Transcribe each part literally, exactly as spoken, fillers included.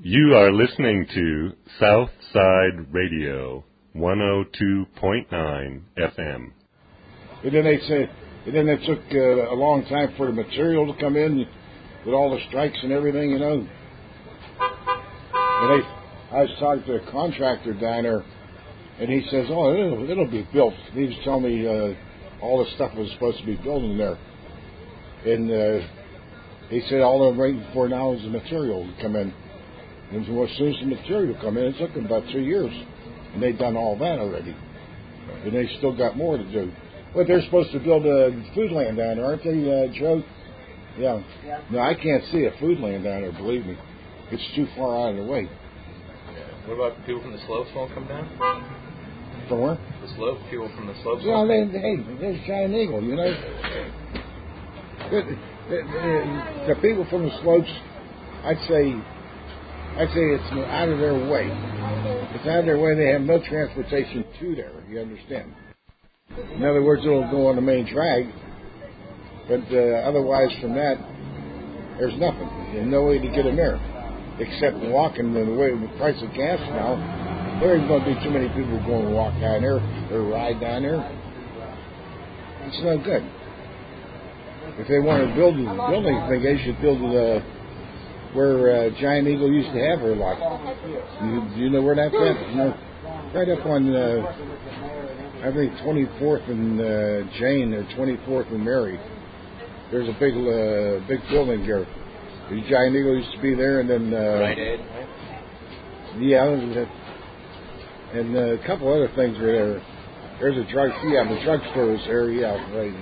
You are listening to Southside Radio, one oh two point nine F M. And then they say, and then it took uh, a long time for the material to come in with all the strikes and everything, you know. And they, I was talking to a contractor down there, and he says, "Oh, it'll, it'll be built." He was telling me uh, all the stuff was supposed to be built in there, and uh, he said all they're waiting for now is the material to come in. And so as soon as the material come in, it took them about two years, and they've done all that already, and they still got more to do. But they're supposed to build a food land down there, aren't they, uh, Joe? Yeah. yeah. No, I can't see a food land down there. Believe me, it's too far out of the way. Yeah. What about people from the slopes won't come down? From where? The slope. People from the slopes. Yeah, they, hey, there's Giant Eagle. You know, the, the, the, the people from the slopes, I'd say. I'd say it's out of their way. It's out of their way. They have no transportation to there. You understand? In other words, it'll go on the main drag, but uh, otherwise from that, there's nothing. There's no way to get in there, except walking. The way the price of gas now, there ain't going to be too many people going to walk down there or ride down there. It's no good. If they want to build a building, I think they should build it. Uh, where uh, Giant Eagle used to have her lot. You, do you know where that's at? You know, right up on, uh, I think, twenty-fourth and uh, Jane, or twenty-fourth and Mary. There's a big uh, big building here. The Giant Eagle used to be there, and then... Uh, Right Aid, right? Yeah, and uh, a couple other things were there. There's a drug, yeah, the drugstore is there, yeah, right.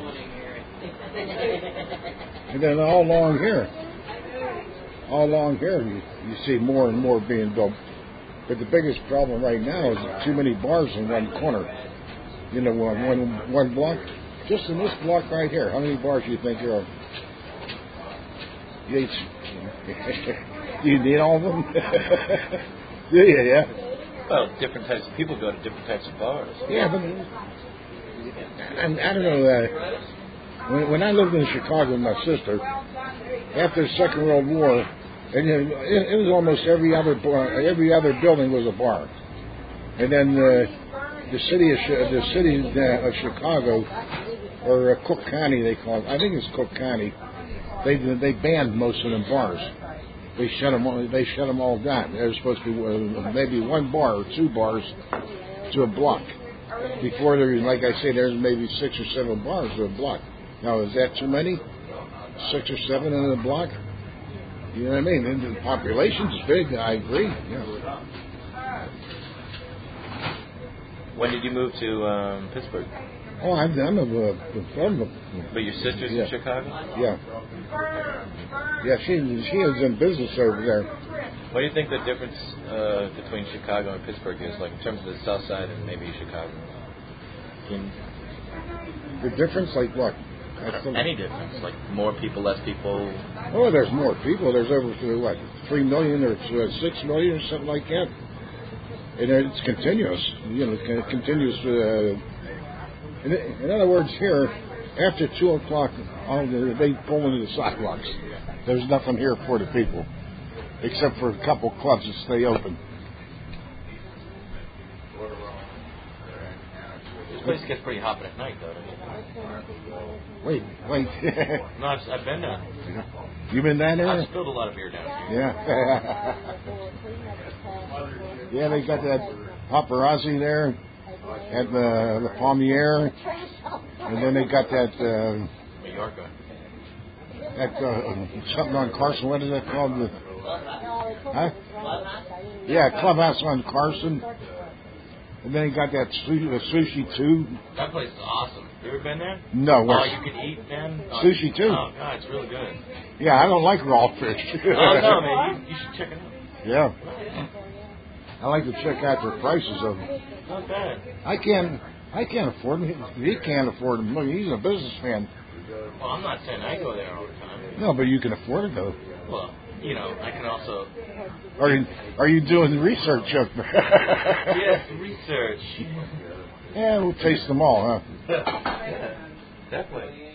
And then all along here. All along here, you, you see more and more being built. But the biggest problem right now is too many bars in one corner. You know, one, one, one block. Just in this block right here, how many bars do you think there are? You, do you need all of them? Yeah, yeah, yeah. Well, different types of people go to different types of bars. Yeah, but I, I don't know. Uh, when, when I lived in Chicago with my sister, after the Second World War, and it, it was almost every other bar, every other building was a bar. And then uh, the city of the city of Chicago, or uh, Cook County, they call it. I think it's Cook County. They they banned most of them bars. They shut them all. They shut them all down. There was supposed to be uh, maybe one bar or two bars to a block. Before there, like I say, there's maybe six or seven bars to a block. Now, is that too many? Six or seven in a block? You know what I mean? And the population's big, I agree. Yeah. When did you move to um, Pittsburgh? Oh, I'm, I'm a, I'm a... But your sister's yeah. in Chicago? Yeah. Yeah, she, she is in business over there. What do you think the difference uh, between Chicago and Pittsburgh is, like in terms of the south side and maybe Chicago? In, the difference, like what? Any difference? Like more people, less people? Oh, there's more people. There's over, what, three million or six million or something like that. And it's continuous. You know, it continues. Uh, in, in other words, here, after two o'clock, all the, they pull into the sidewalks. There's nothing here for the people, except for a couple clubs that stay open. This place gets pretty hot at night, though, doesn't it? Wait, wait. No, I've, I've been down. You been down there? I've spilled a lot of beer down here. Yeah. Yeah, they got that paparazzi there at the, the Palmiere, and then they got that. Uh, Mallorca. That uh, something on Carson. What is that called? The, huh? Yeah, Clubhouse on Carson. And then he got that sushi, the sushi too. That place is awesome. You ever been there? No. Oh, you can eat, man. Oh, sushi too. Oh God, it's really good. Yeah, I don't like raw fish. Oh no, man, you, you should check it out. Yeah. I like to check out their prices of them. Not bad. I can't. I can't afford them. He can't afford them. Look, he's a businessman. Well, I'm not saying I go there all the time. No, but you can afford it though. Well, you know, I can also. Are you Are you doing research up there? Yes, research. Yeah, we'll taste them all, huh? Yeah, definitely.